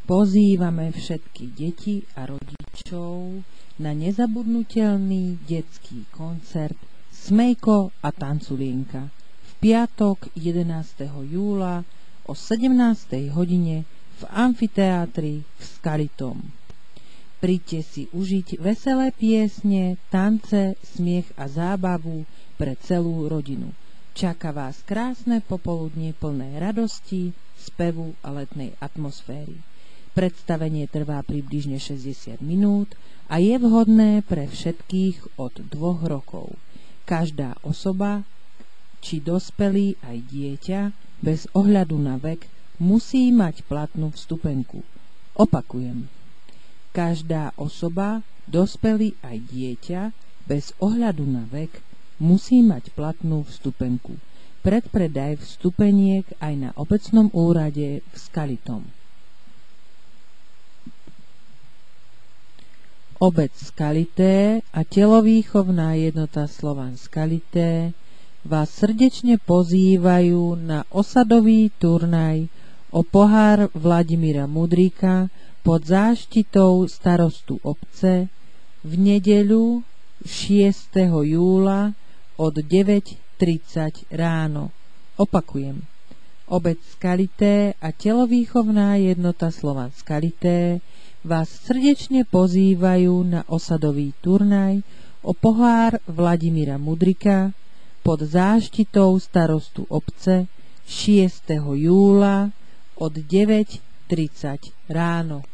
Pozývame všetky deti a rodičov na nezabudnutelný detský koncert Smejko a Tanculienka v piatok 11. júla o 17. hodine v amfiteátri v Skalitom. Príďte si užiť veselé piesne, tance, smiech a zábavu pre celú rodinu. Čaká vás krásne popoludnie plné radosti, spevu a letnej atmosféry. Predstavenie trvá približne 60 minút a je vhodné pre všetkých od 2 rokov. Každá osoba, či dospelý aj dieťa, bez ohľadu na vek, musí mať platnú vstupenku. Opakujem. Každá osoba, dospelý aj dieťa, bez ohľadu na vek, musí mať platnú vstupenku. Predpredaj vstupeniek aj na obecnom úrade v Skalitom. Obec Skalité a telovýchovná jednota Slovan Skalité vás srdečne pozývajú na osadový turnaj o pohár Vladimíra Mudríka pod záštitou starostu obce v nedeľu 6. júla od 9:30 ráno. Opakujem. Obec Skalité a telovýchovná jednota Slovan Skalité vás srdečne pozývajú na osadový turnaj o pohár Vladimíra Mudrika pod záštitou starostu obce 6. júla od 9:30 ráno.